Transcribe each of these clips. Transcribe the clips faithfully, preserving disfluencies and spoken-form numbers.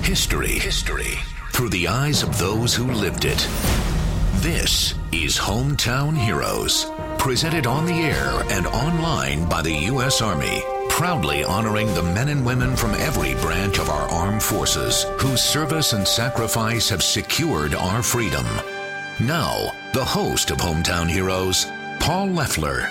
History. History. Through the eyes of those who lived it. This is Hometown Heroes. Presented on the air and online by the U S Army. Proudly honoring the men and women from every branch of our armed forces whose service and sacrifice have secured our freedom. Now, the host of Hometown Heroes, Paul Leffler.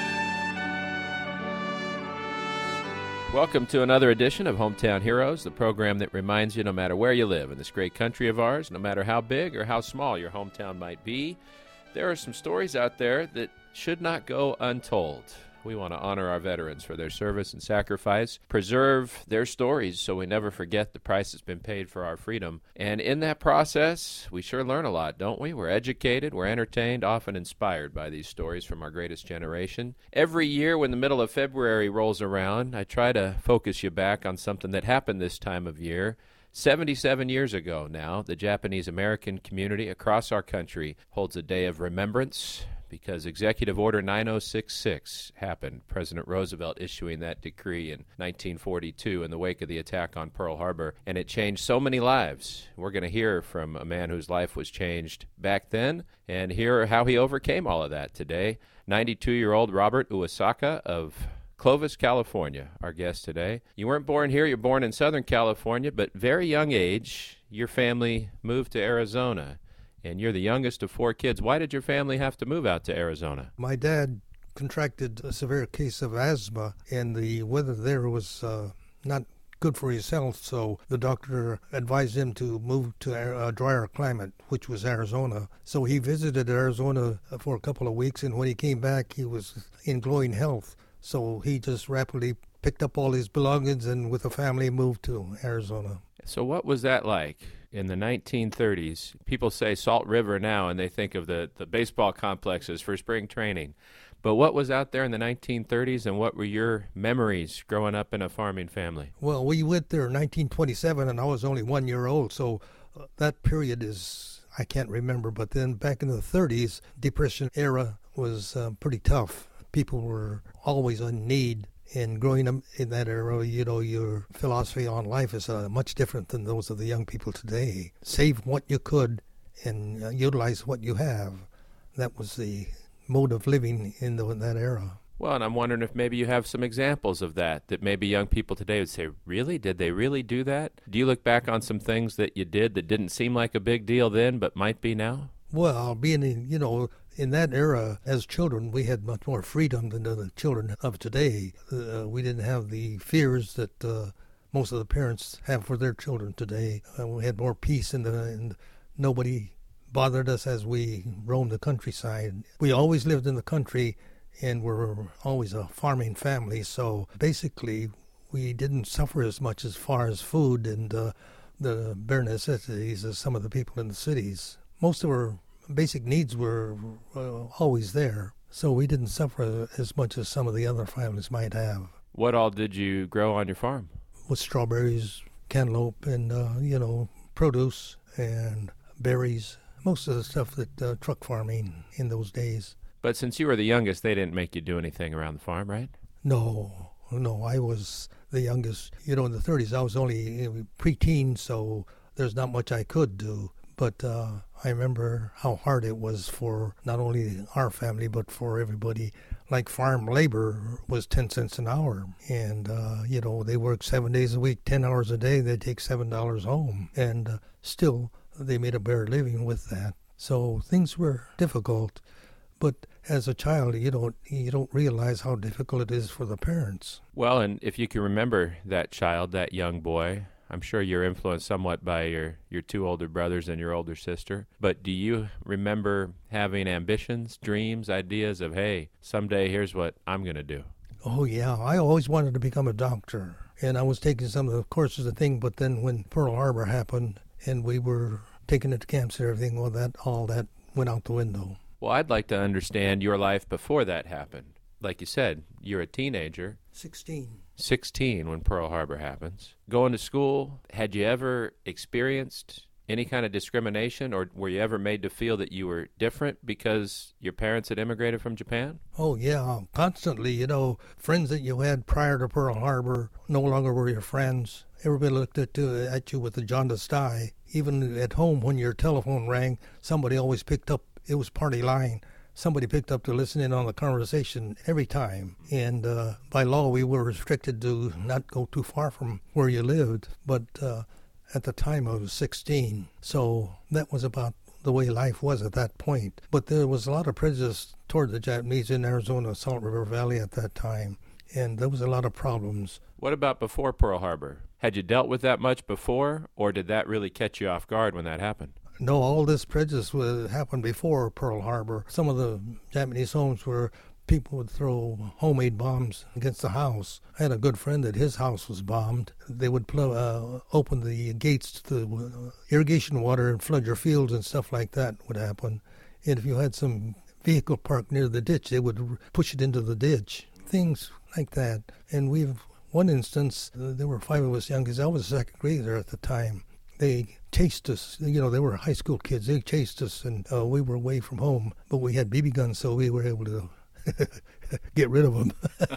Welcome to another edition of Hometown Heroes, the program that reminds you no matter where you live in this great country of ours, no matter how big or how small your hometown might be, there are some stories out there that should not go untold. We want to honor our veterans for their service and sacrifice, preserve their stories so we never forget the price that's been paid for our freedom. And in that process, we sure learn a lot, don't we? We're educated, we're entertained, often inspired by these stories from our greatest generation. Every year when the middle of February rolls around, I try to focus you back on something that happened this time of year. seventy-seven years ago now, the Japanese-American community across our country holds a day of remembrance, because Executive Order nine oh six six happened, President Roosevelt issuing that decree in nineteen forty-two in the wake of the attack on Pearl Harbor, and it changed so many lives. We're going to hear from a man whose life was changed back then and hear how he overcame all of that today. ninety-two-year-old Robert Uesaka of Clovis, California, our guest today. You weren't born here, you're born in Southern California, but very young age, your family moved to Arizona. And you're the youngest of four kids. Why did your family have to move out to Arizona? My dad contracted a severe case of asthma, and the weather there was uh, not good for his health, so the doctor advised him to move to a drier climate, which was Arizona. So he visited Arizona for a couple of weeks, and when he came back, he was in glowing health. So he just rapidly picked up all his belongings and with the family moved to Arizona. So what was that like? In the nineteen thirties, people say Salt River now, and they think of the, the baseball complexes for spring training. But what was out there in the nineteen thirties, and what were your memories growing up in a farming family? Well, we went there in nineteen twenty-seven, and I was only one year old, so uh, that period is, I can't remember. But then back in the thirties, Depression era was uh, pretty tough. People were always in need. And growing up in that era, you know, your philosophy on life is uh, much different than those of the young people today. Save what you could and uh, utilize what you have. That was the mode of living in, the, in that era. Well, and I'm wondering if maybe you have some examples of that, that maybe young people today would say, really? Did they really do that? Do you look back on some things that you did that didn't seem like a big deal then, but might be now? Well, being in, you know, in that era, as children, we had much more freedom than the children of today. Uh, we didn't have the fears that uh, most of the parents have for their children today. Uh, we had more peace, and, and nobody bothered us as we roamed the countryside. We always lived in the country, and were always a farming family, so basically we didn't suffer as much as far as food and uh, the bare necessities as some of the people in the cities. Most of our basic needs were uh, always there, so we didn't suffer as much as some of the other families might have. What all did you grow on your farm? With strawberries, cantaloupe, and, uh, you know, produce and berries, most of the stuff that uh, truck farming in those days. But since you were the youngest, they didn't make you do anything around the farm, right? No, no, I was the youngest. You know, in the thirties, I was only preteen, so there's not much I could do. But uh, I remember how hard it was for not only our family, but for everybody. Like farm labor was ten cents an hour. And, uh, you know, they worked seven days a week, ten hours a day. They'd take seven dollars home. And uh, still, they made a bare living with that. So things were difficult. But as a child, you don't you don't realize how difficult it is for the parents. Well, and if you can remember that child, that young boy, I'm sure you're influenced somewhat by your, your two older brothers and your older sister. But do you remember having ambitions, dreams, ideas of, hey, someday here's what I'm going to do? Oh, yeah. I always wanted to become a doctor. And I was taking some of the courses and things, but then when Pearl Harbor happened and we were taking it to camps and everything, well, that all that went out the window. Well, I'd like to understand your life before that happened. Like you said, you're a teenager. Sixteen. sixteen when Pearl Harbor happens. Going to school, had you ever experienced any kind of discrimination, or were you ever made to feel that you were different because your parents had immigrated from Japan? Oh, yeah, constantly. You know, friends that you had prior to Pearl Harbor no longer were your friends. Everybody looked at, uh, at you with a jaundiced eye. Even at home, when your telephone rang, somebody always picked up. It was party line. Somebody picked up to listen in on the conversation every time. And uh, by law, we were restricted to not go too far from where you lived. But uh, at the time, I was sixteen. So that was about the way life was at that point. But there was a lot of prejudice toward the Japanese in Arizona, Salt River Valley at that time. And there was a lot of problems. What about before Pearl Harbor? Had you dealt with that much before, or did that really catch you off guard when that happened? No, all this prejudice would happen before Pearl Harbor. Some of the Japanese homes where people would throw homemade bombs against the house. I had a good friend that his house was bombed. They would pl- uh, open the gates to the irrigation water and flood your fields and stuff like that would happen. And if you had some vehicle parked near the ditch, they would push it into the ditch. Things like that. And we've, one instance, uh, there were five of us young kids. I was a second grader at the time. They chased us. You know, they were high school kids. They chased us, and uh, we were away from home. But we had B B guns, so we were able to get rid of them.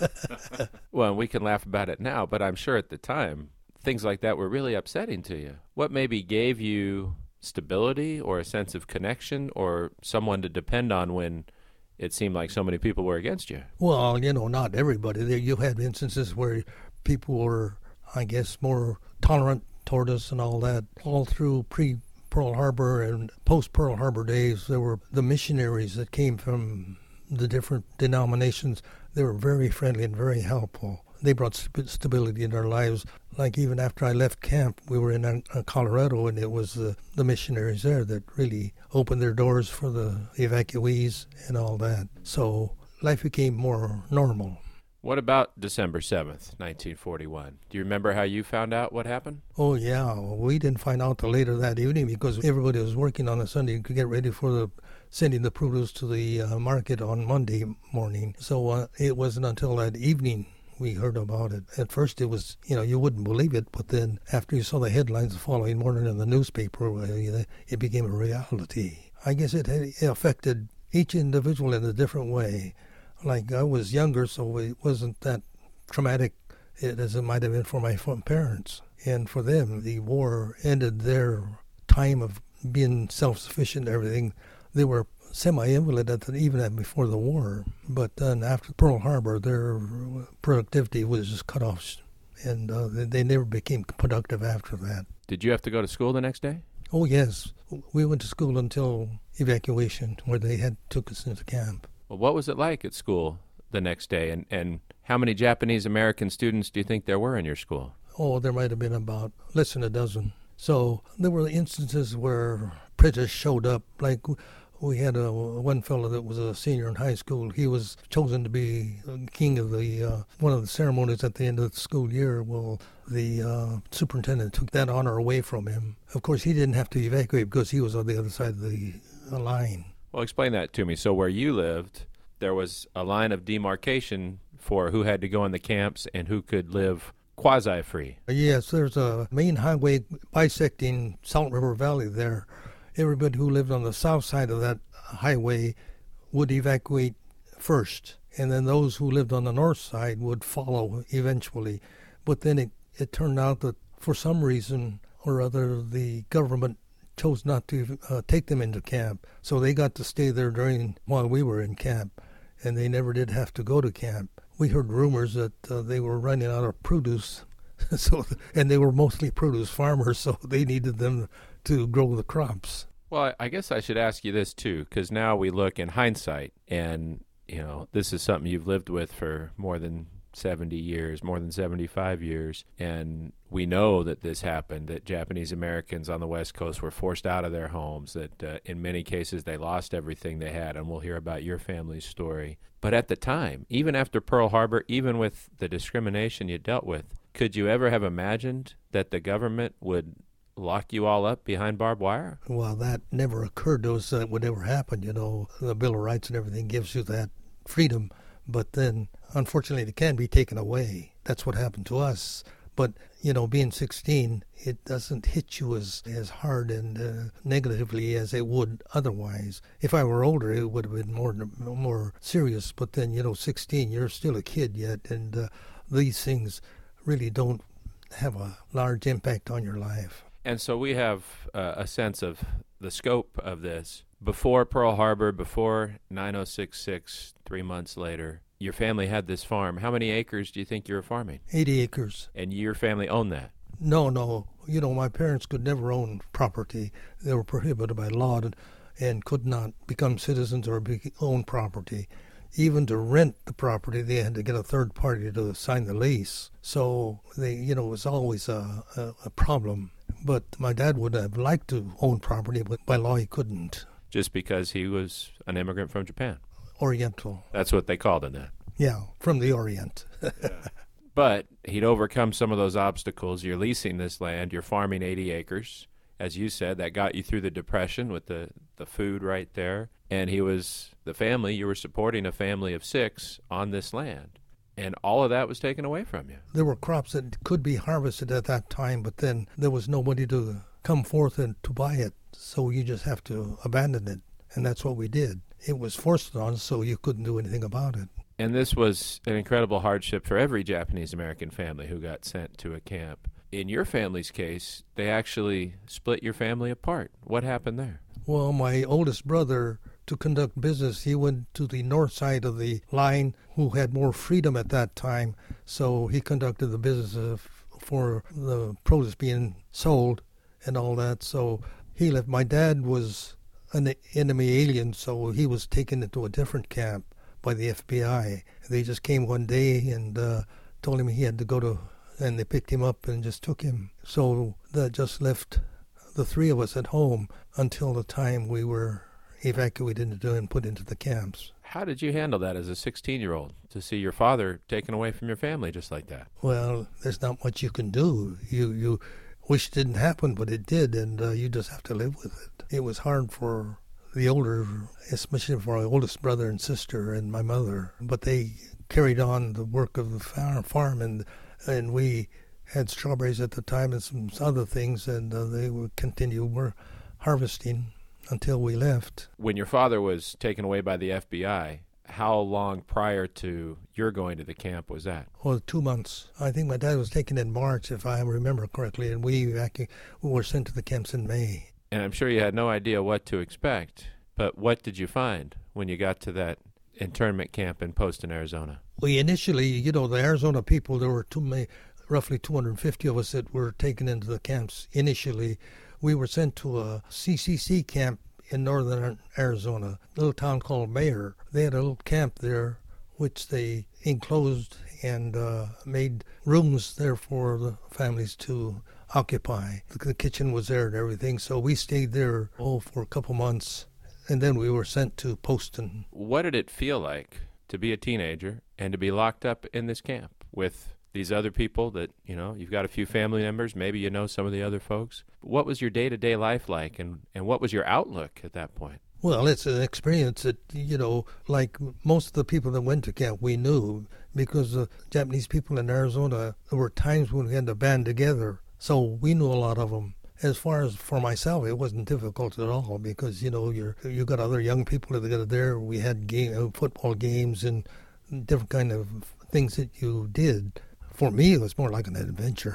Well, we can laugh about it now, but I'm sure at the time, things like that were really upsetting to you. What maybe gave you stability or a sense of connection or someone to depend on when it seemed like so many people were against you? Well, you know, not everybody. There, you had instances where people were, I guess, more tolerant toward us and all that. All through pre-Pearl Harbor and post-Pearl Harbor days, there were the missionaries that came from the different denominations. They were very friendly and very helpful. They brought st- stability in our lives. Like even after I left camp, we were in uh, Colorado, and it was uh, the missionaries there that really opened their doors for the evacuees and all that. So life became more normal. What about December seventh, nineteen forty-one? Do you remember how you found out what happened? Oh, yeah. We didn't find out till later that evening because everybody was working on a Sunday to get ready for the sending the produce to the uh, market on Monday morning. So uh, it wasn't until that evening we heard about it. At first it was, you know, you wouldn't believe it, but then after you saw the headlines the following morning in the newspaper, uh, it became a reality. I guess it, had, it affected each individual in a different way. Like, I was younger, so it wasn't that traumatic as it might have been for my parents. And for them, the war ended their time of being self-sufficient and everything. They were semi-invalid at the, even before the war. But then after Pearl Harbor, their productivity was just cut off, and uh, they, they never became productive after that. Did you have to go to school the next day? Oh, yes. We went to school until evacuation, where they had took us into camp. Well, what was it like at school the next day, and, and how many Japanese-American students do you think there were in your school? Oh, there might have been about less than a dozen. So there were instances where prejudice showed up. Like we had a one fellow that was a senior in high school. He was chosen to be king of the uh, one of the ceremonies at the end of the school year. Well, the uh, superintendent took that honor away from him. Of course, he didn't have to evacuate because he was on the other side of the uh, line. Well, explain that to me. So where you lived, there was a line of demarcation for who had to go in the camps and who could live quasi-free. Yes, there's a main highway bisecting Salt River Valley there. Everybody who lived on the south side of that highway would evacuate first, and then those who lived on the north side would follow eventually. But then it, it turned out that for some reason or other, the government chose not to uh, take them into camp, so they got to stay there during while we were in camp, and they never did have to go to camp. We heard rumors that uh, they were running out of produce, so and they were mostly produce farmers, so they needed them to grow the crops. Well, I guess I should ask you this too, because now we look in hindsight, and you know this is something you've lived with for more than seventy years, more than seventy-five years, and we know that this happened, that Japanese Americans on the West Coast were forced out of their homes, that uh, in many cases they lost everything they had, and we'll hear about your family's story. But at the time, even after Pearl Harbor, even with the discrimination you dealt with, could you ever have imagined that the government would lock you all up behind barbed wire? Well, that never occurred to us that would ever happen. You know, the Bill of Rights and everything gives you that freedom, but then unfortunately it can be taken away. That's what happened to us. But, you know, being sixteen, it doesn't hit you as, as hard and uh, negatively as it would otherwise. If I were older, it would have been more more serious. But then, you know, sixteen, you're still a kid yet, and uh, these things really don't have a large impact on your life. And so we have uh, a sense of the scope of this. Before Pearl Harbor, before nine oh six six, three months later, your family had this farm. How many acres do you think you were farming? eighty acres. And your family owned that? No, no. You know, my parents could never own property. They were prohibited by law and, and could not become citizens or be, own property. Even to rent the property, they had to get a third party to sign the lease. So, they, you know, it was always a, a, a problem. But my dad would have liked to own property, but by law he couldn't. Just because he was an immigrant from Japan? Oriental. That's what they called him then? Yeah, from the Orient. Yeah. But he'd overcome some of those obstacles. You're leasing this land. You're farming eighty acres. As you said, that got you through the Depression with the, the food right there. And he was, the family, you were supporting a family of six on this land. And all of that was taken away from you. There were crops that could be harvested at that time, but then there was nobody to come forth and to buy it. So you just have to abandon it. And that's what we did. It was forced on us, so you couldn't do anything about it. And this was an incredible hardship for every Japanese-American family who got sent to a camp. In your family's case, they actually split your family apart. What happened there? Well, my oldest brother, to conduct business, he went to the north side of the line, who had more freedom at that time. So he conducted the business of, for the produce being sold and all that. So he left. My dad was an enemy alien, so he was taken into a different camp by the F B I. They just came one day and uh, told him he had to go to, and they picked him up and just took him. So that just left the three of us at home until the time we were evacuated and put into the camps. How did you handle that as a sixteen-year-old, to see your father taken away from your family just like that? Well, there's not much you can do. You you wish it didn't happen, but it did, and uh, you just have to live with it. It was hard for the older, especially for my oldest brother and sister and my mother, but they carried on the work of the farm, and and we had strawberries at the time and some other things, and uh, they would continue were harvesting until we left. When your father was taken away by the F B I, how long prior to your going to the camp was that? Well, two months. I think my dad was taken in March, if I remember correctly, and we, evacu- we were sent to the camps in May. And I'm sure you had no idea what to expect, but what did you find when you got to that internment camp in Poston, Arizona? We initially, you know, the Arizona people, there were too many, roughly two hundred fifty of us that were taken into the camps initially. We were sent to a C C C camp in northern Arizona, a little town called Mayer. They had a little camp there, which they enclosed and uh, made rooms there for the families to occupy. The, the kitchen was there and everything, so we stayed there, oh, for a couple months, and then we were sent to Poston. What did it feel like to be a teenager and to be locked up in this camp with these other people that, you know, you've got a few family members, maybe you know some of the other folks? What was your day-to-day life like, and, and what was your outlook at that point? Well, it's an experience that, you know, like most of the people that went to camp, we knew, because the Japanese people in Arizona, there were times when we had to band together, so we knew a lot of them. As far as for myself, it wasn't difficult at all, because, you know, you're you got other young people that are there. We had game, football games and different kind of things that you did. For me, it was more like an adventure.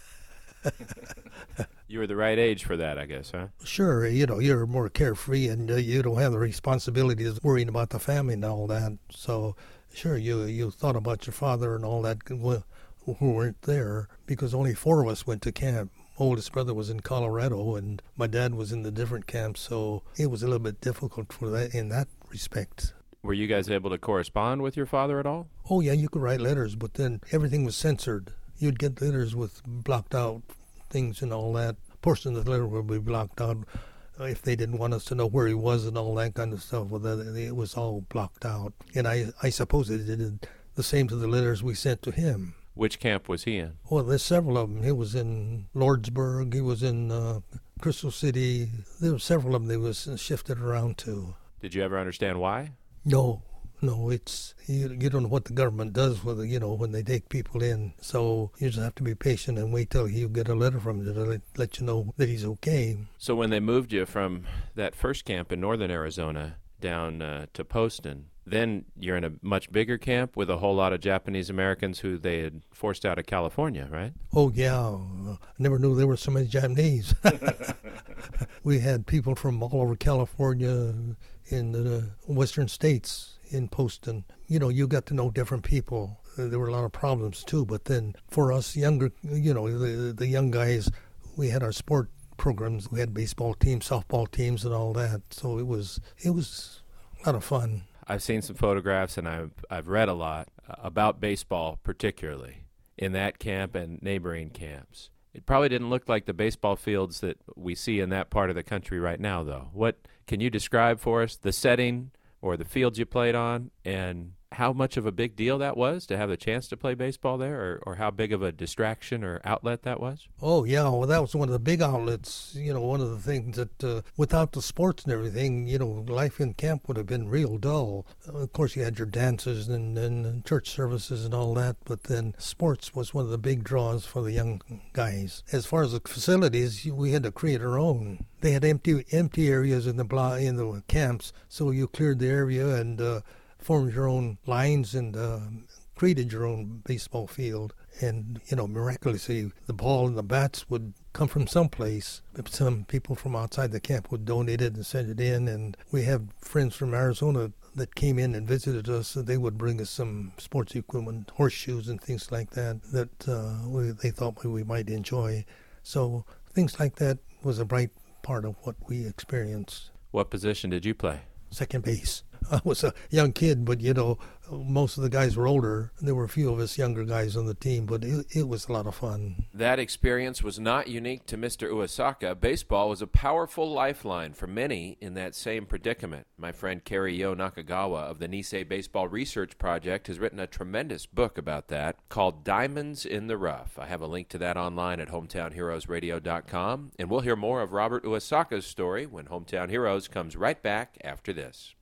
You were the right age for that, I guess, huh? Sure. You know, you're more carefree, and uh, you don't have the responsibilities of worrying about the family and all that. So, sure, you you thought about your father and all that who weren't there, because only four of us went to camp. Oldest brother was in Colorado, and my dad was in the different camps, so it was a little bit difficult for that in that respect. Were you guys able to correspond with your father at all? Oh, yeah, you could write letters, but then everything was censored. You'd get letters with blocked out things and all that. Portions of the letter would be blocked out if they didn't want us to know where he was and all that kind of stuff. Well, that, it was all blocked out. And I, I suppose it did the same to the letters we sent to him. Which camp was he in? Well, there's several of them. He was in Lordsburg. He was in uh, Crystal City. There were several of them that was shifted around to. Did you ever understand why? No, no, it's you, you don't know what the government does with it, you know, when they take people in. So you just have to be patient and wait till you get a letter from them to let, let you know that he's okay. So when they moved you from that first camp in northern Arizona down uh, to Poston, then you're in a much bigger camp with a whole lot of Japanese Americans who they had forced out of California, right? Oh, yeah. I never knew there were so many Japanese. We had people from all over California in the western states in Poston. You know, you got to know different people. There were a lot of problems, too. But then for us younger, you know, the, the young guys, we had our sport programs. We had baseball teams, softball teams, and all that. So it was it was a lot of fun. I've seen some photographs, and I've I've read a lot about baseball, particularly in that camp and neighboring camps. It probably didn't look like the baseball fields that we see in that part of the country right now, though. What can you describe for us the setting or the fields you played on, and how much of a big deal that was to have the chance to play baseball there, or, or how big of a distraction or outlet that was? Oh, yeah, well, that was one of the big outlets. You know, one of the things that uh, without the sports and everything, you know, life in camp would have been real dull. Uh, of course, you had your dances and, and church services and all that, but then sports was one of the big draws for the young guys. As far as the facilities, we had to create our own. They had empty empty areas in the blo- in the camps, so you cleared the area and uh, formed your own lines and uh, created your own baseball field. And, you know, miraculously, the ball and the bats would come from someplace. Some people from outside the camp would donate it and send it in. And we have friends from Arizona that came in and visited us, and they would bring us some sports equipment, horseshoes and things like that, that uh, we, they thought we might enjoy. So things like that was a bright part of what we experienced. What position did you play? Second base. I was a young kid, but, you know, most of the guys were older. There were a few of us younger guys on the team, but it, it was a lot of fun. That experience was not unique to Mister Uesaka. Baseball was a powerful lifeline for many in that same predicament. My friend Kerry Yo Nakagawa of the Nisei Baseball Research Project has written a tremendous book about that called Diamonds in the Rough. I have a link to that online at hometown heroes radio dot com, and we'll hear more of Robert Uesaka's story when Hometown Heroes comes right back after this.